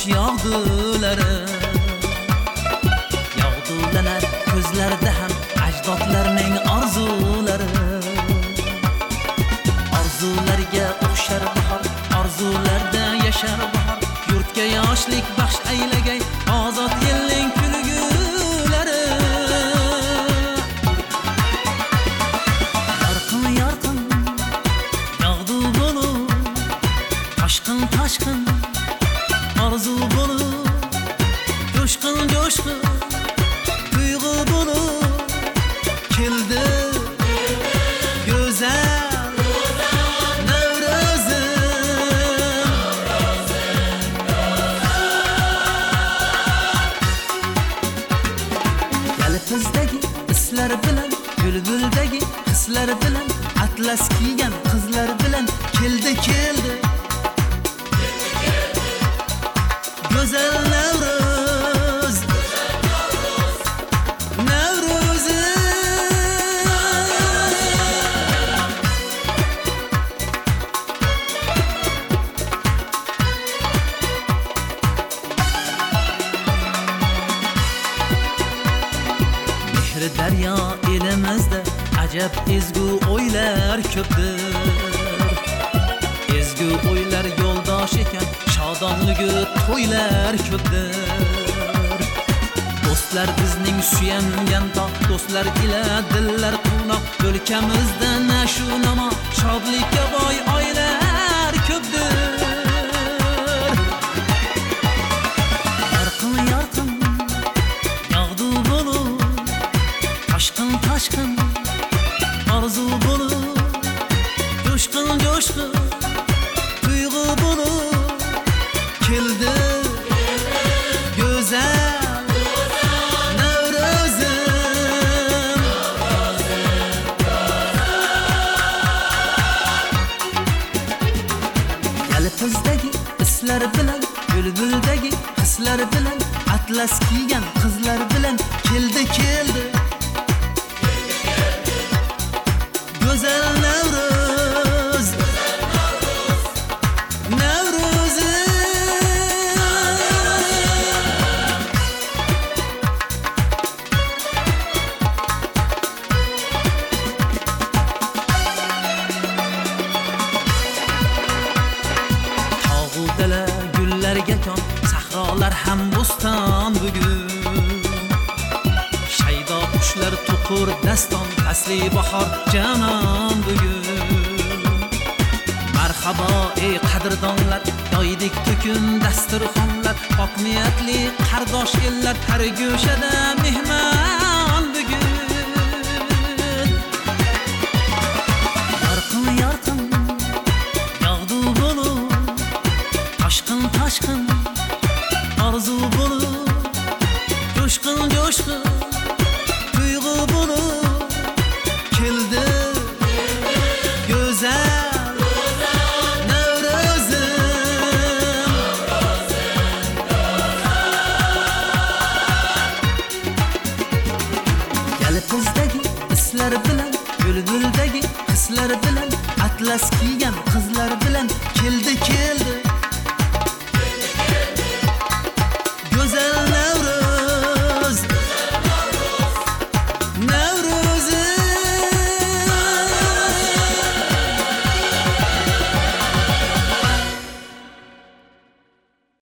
yog'dulari yog'dulanar ko'zlarda ham ajdodlarning orzulari orzularga o'xshar bahor orzularda yashar bahor yurtga yoshlik baxsh aylagay ozod yilning kulgulari yorqin yorqin yog'du bo'lib toshqin toshqin orzu bo'lib jo'shqin jo'shqin tuyg'u bo'lib keldi go'zal yalpizdagi islar bilan bulbuldagi hislar bilan atlas kiygan qizlar bilan keldi keldi go'zal Navruz Navruzi mehri daryo elimizda ajab ezgu o'ylar ko'pdir ezgu o'ylar yo'ldosh ekan shodonligi to'ylar ko'pdir do'stlar bizning suyangan tog' do'stlar ila dillar quvnoq o'lkamizda nashu namo shodlikka boy oylar ko'pdir yorqin yorqin yog'du bo'lib toshqin toshqin orzu bo'lib jo'shqin jo'shqin tuyg'u bo'lib keldi go'zal Navruzim yalpizdagi islar bilan bulbuldagi hislar bilan atlas kiygan qizlar bilan keldi keldi go'zal Navruz Navruzi tog'u dala gullarga kon sahrolar ham bo'ston bugun shaydo qushlar to'qur daston asli bahor janon bugun marhabo ey qadrdonlar yoydik to'kin dasturxonlar pok niyatli qardosh ellar har go'shada mehmon bugun yorqin yorqin yog'du bo'lib toshqin toshqin orzu bo'lib jo'shqin jo'shqin tuyg'u bo'lib keldi go'zal Navruzim yalpizdagi islar bilan bulbuldagi hislar bilan atlas kiygan qizlar bilan keldi keldi